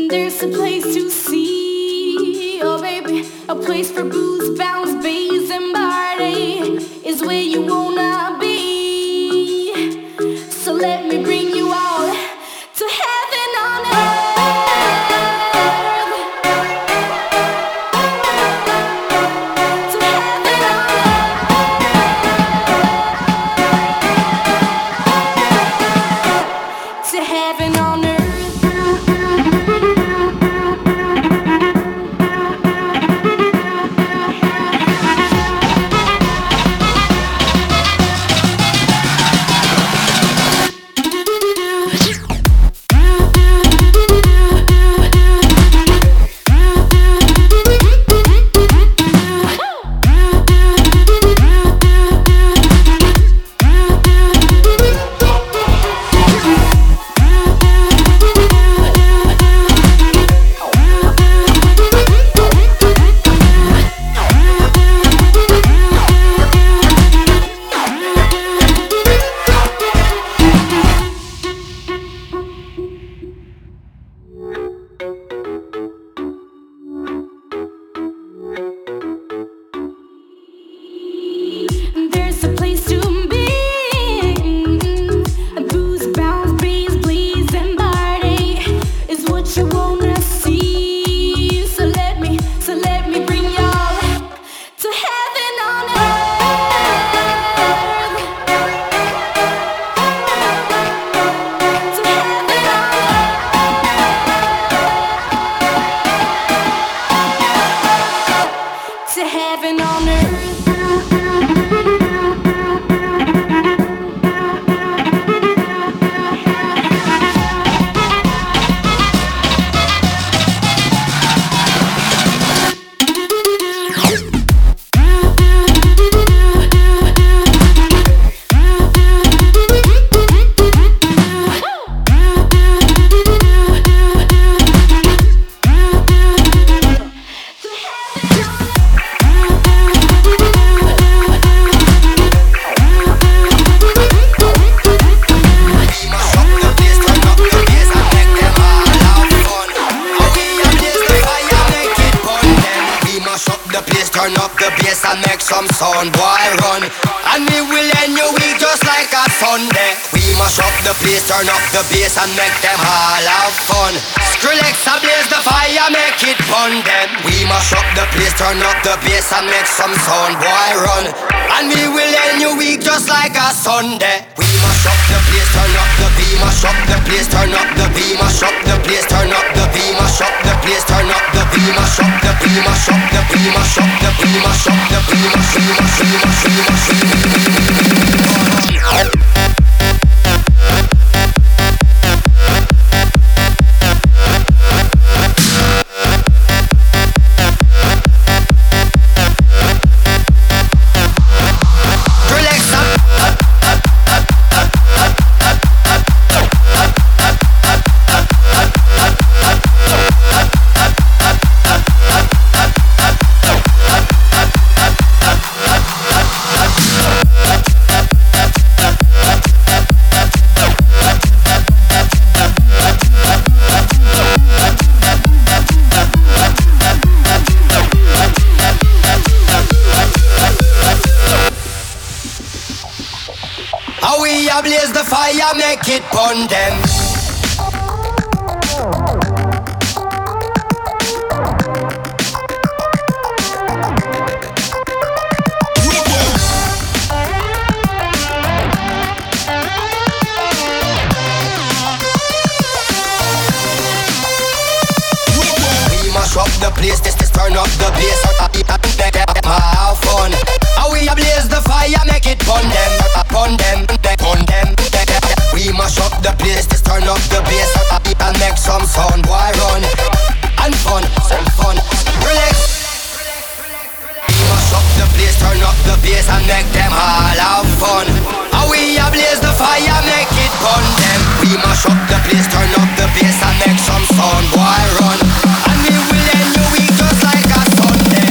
There's a place to see, oh baby, a place for booze, bounce, bass, and party is where you wanna be. So let me bring you all to heaven on earth. To heaven on earth. To heaven on earth. There's a place to be. Booze, bounce, breeze, please, and party is what you wanna see. So let me bring y'all to heaven on earth. To heaven on earth. To heaven on earth. Turn up the bass and make some sound, boy, run. And we will end your week just like a Sunday. We mash up the place, turn up the bass and make them all have fun. Skrillex ablaze the fire, make it fun them. We mash up the place, turn up the bass and make some sound, boy, run. And we will end your week just like a Sunday. We mash up the place, turn up the beat, mash up the place, turn up the beat, mash up the place, turn up the beat, mash up the place, turn up the beat, mash up the beat, mash up the beat, mash up the beat, mash up the beat, mash up the beat, mash up the beat. How we ablaze the fire, make it burn them. We mash up the place, this turn up the bass, have fun. How we ablaze the fire, make it burn them, burn them, burn them. We mash up the place, just turn up the bass and make some sound, boy, run. And fun, some fun, relax. We mash up the place, turn up the bass and make them all have fun. How we ablaze the fire, make it burn them. We mash up the place, turn up the bass and make some sound, boy, run. And we will end your week just like a Sunday.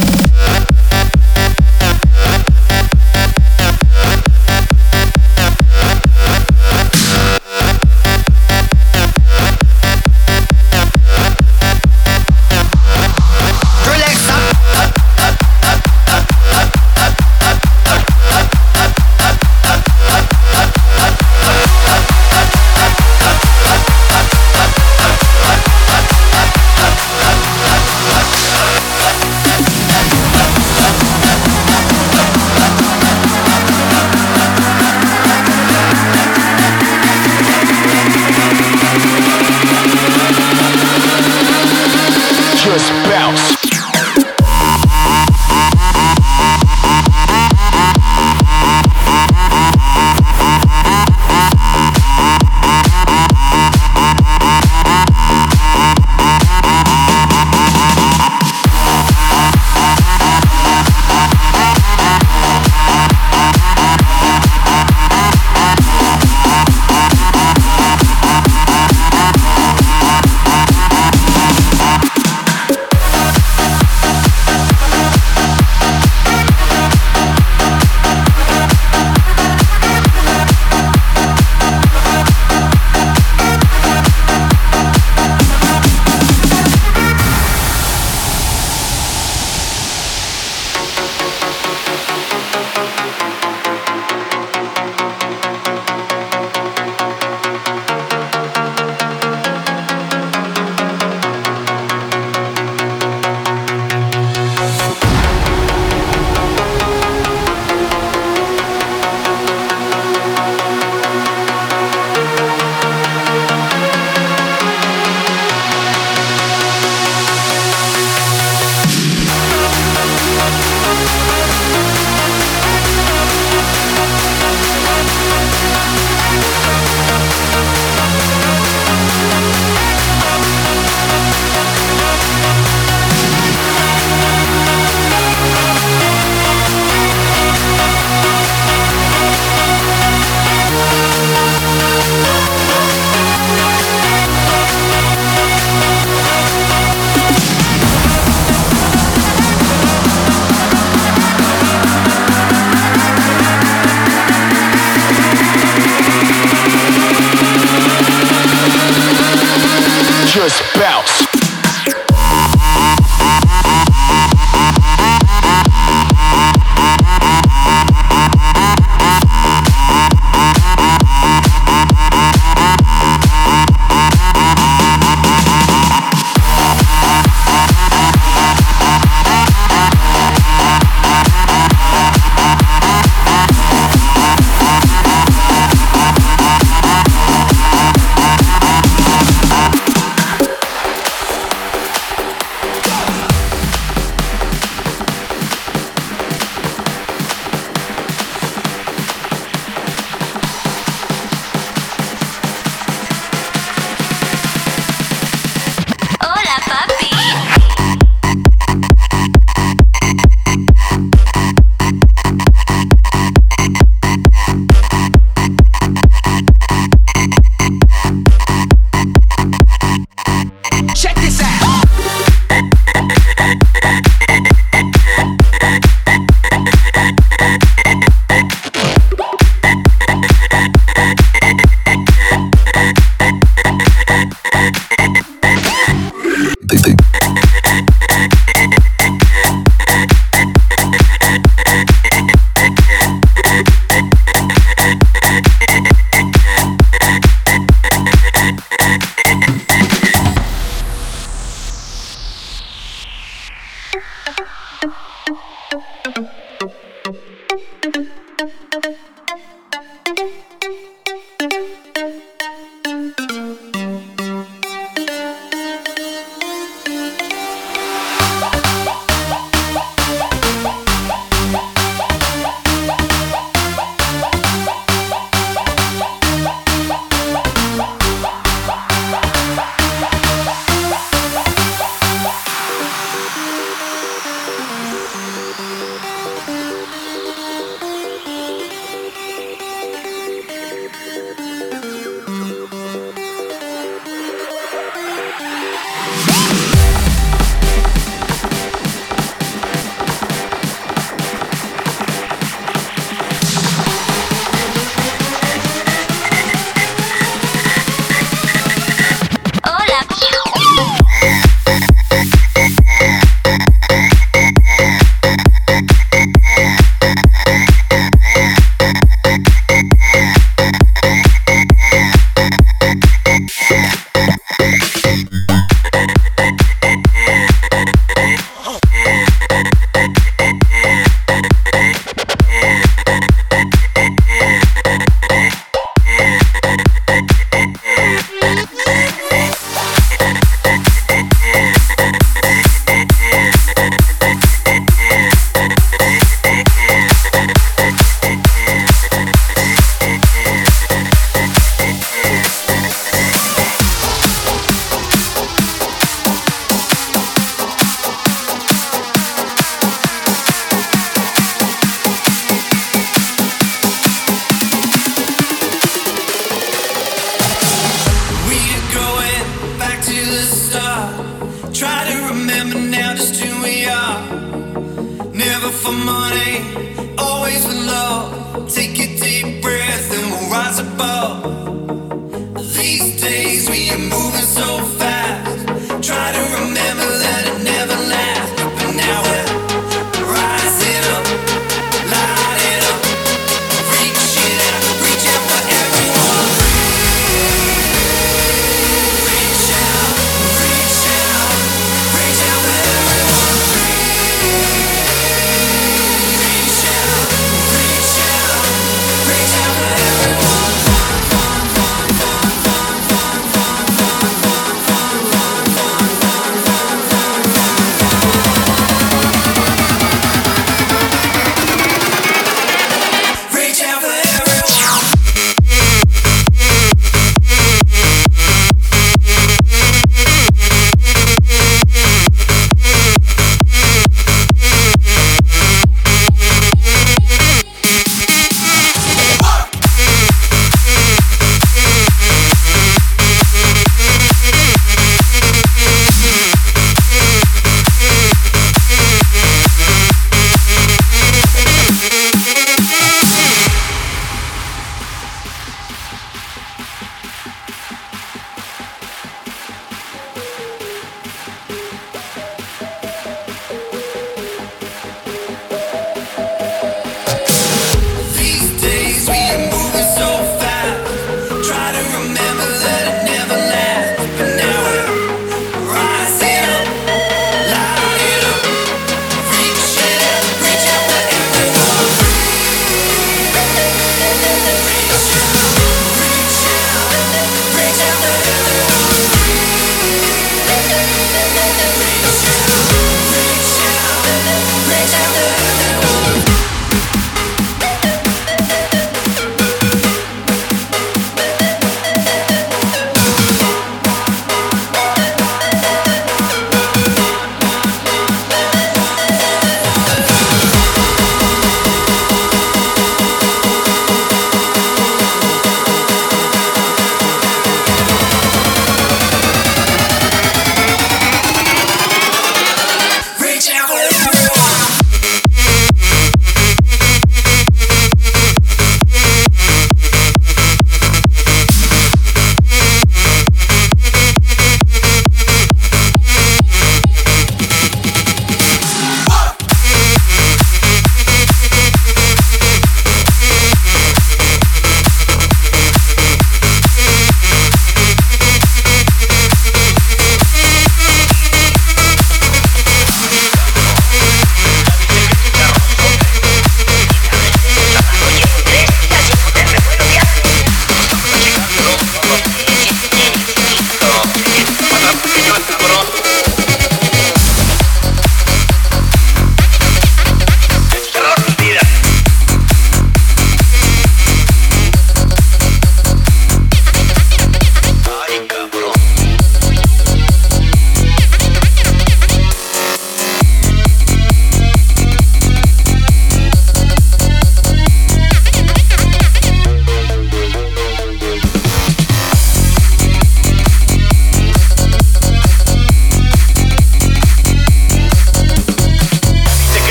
just bounce.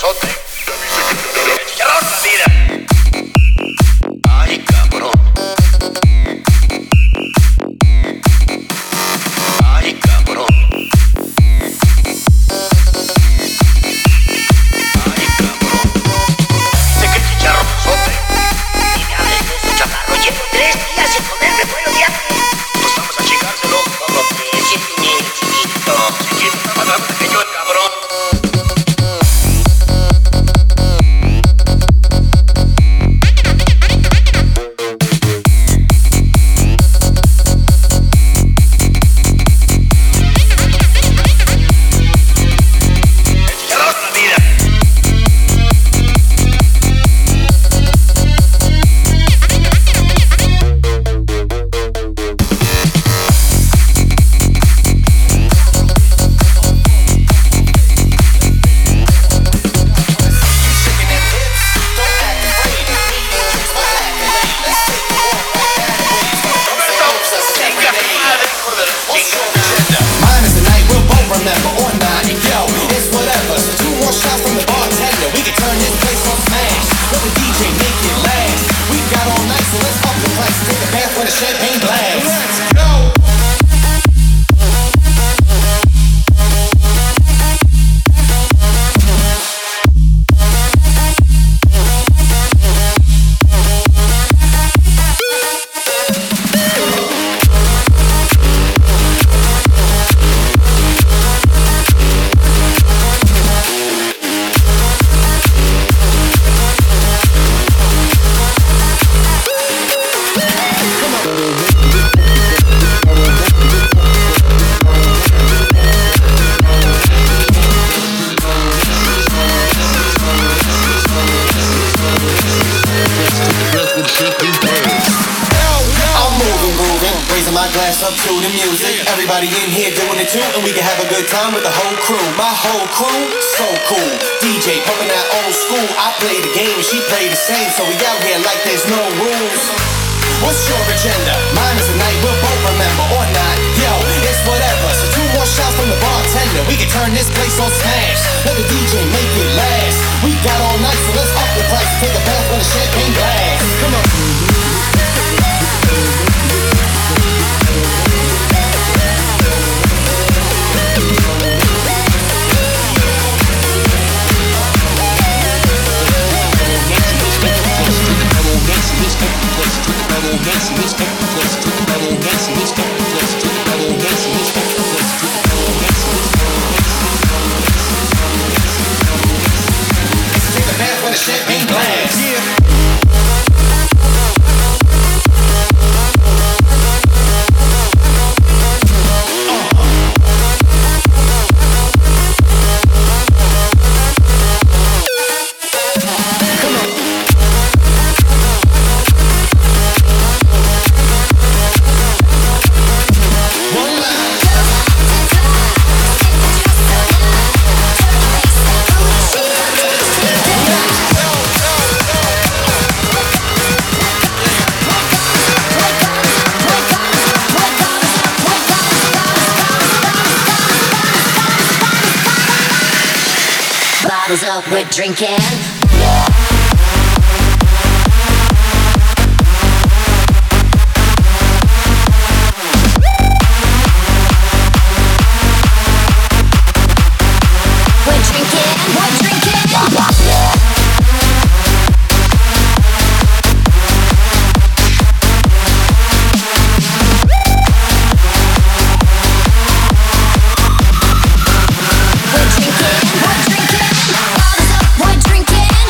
chicharrosote. El chicharrón, la vida. Ay, cabrón. Ay, cabrón. Ay, cabrón. Sé que el chicharrosote. Y me hables de su chaparro. Llevo 3 días sin ponerme buenos días. Pues vamos a chingárselo, cabrón. Chiquito. Chiquito, más pequeño el cabrón. Everybody in here doing it too, and we can have a good time with the whole crew. My whole crew, so cool. DJ pumping that old school. I play the game and she play the same, so we out here like there's no rules. What's your agenda? Mine is the night we'll both remember, or not. Yo, it's whatever. So 2 more shots from the bartender. We can turn this place on smash. Let the DJ make it last. We got all night, so let's up the price and take a bath with a champagne glass. Come on. Champagne glass. Yeah. Bottles up, we're drinking. We're drinking.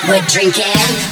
We're drinking.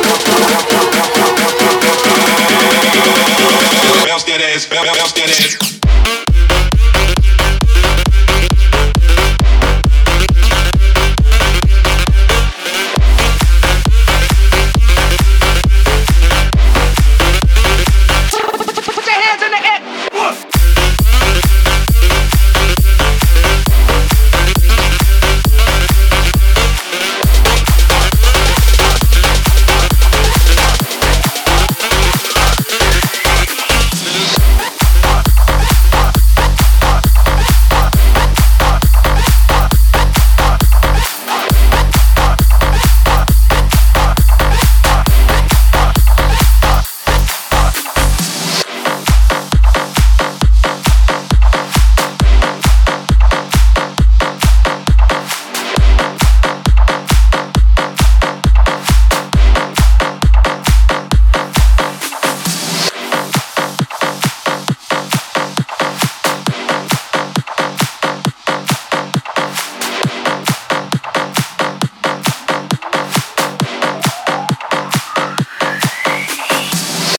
Bounce that ass.